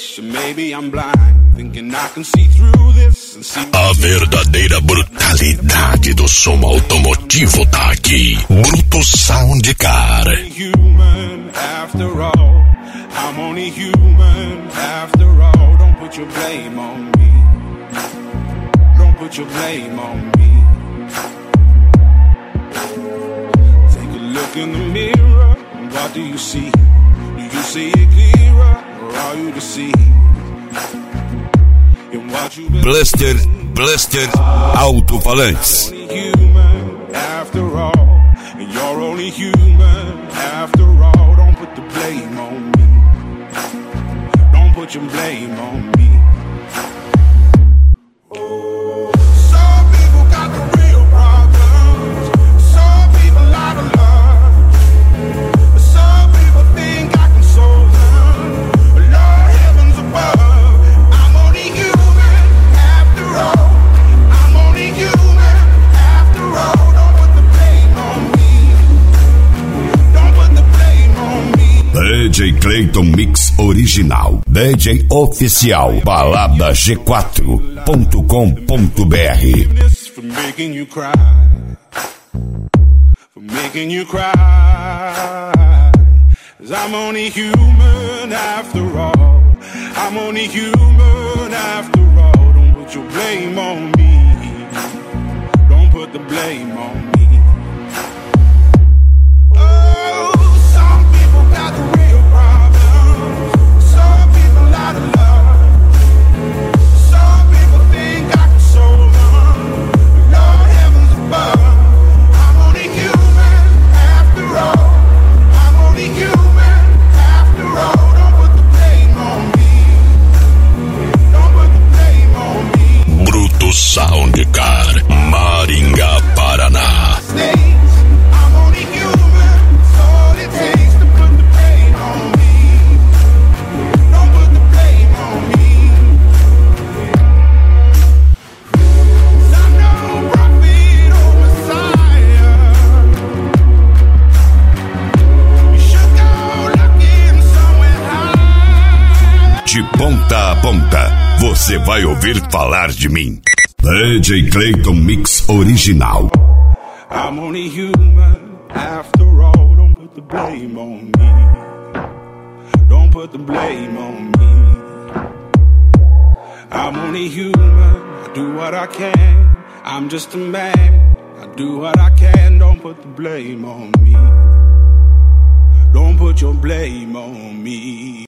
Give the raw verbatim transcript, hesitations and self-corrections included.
A verdadeira brutalidade do som automotivo tá aqui. Bruto Sound Car. I'm only human after all. Don't put your blame on me. Don't put your blame on me. Take a look in the mirror. What do you see? Do you see it clearer, or are you deceived? In what you've been Blaster, Blaster, alto-falantes. Human after all, and you're only human after all. Don't put the blame on me. Don't put your blame on me. Oh, some people got the real problems. Some people out of love. Some people think I can solve them. Lord heavens above, I'm only human after all. I'm only human after all. Don't put the blame on me. Don't put the blame on me. D J Clayton Mix Original. D J Oficial. balada g quatro ponto com ponto b r. For making you cry. For making you cry. 'Cause I'm only human after all. I'm only human after all. Don't put your blame on me. Don't put the blame on me. Oh, some people got the real problems. Some people out of love. Some people think I can solve them. Lord heavens above, I'm only human after all. I'm only human after all. Don't put the blame on me. Don't put the blame on me. Bruto Sound Car, Maringá, Paraná. Mistakes, I'm only human. It's all it takes to put the blame on me. Don't put the blame on me. 'Cause I'm no prophet or Messiah. You should go looking somewhere high. De ponta a ponta, você vai ouvir falar de mim. D J Clayton Mix Original. I'm only human after all. Don't put the blame on me. Don't put the blame on me. I'm only human. I do what I can. I'm just a man. I do what I can. Don't put the blame on me. Don't put your blame on me.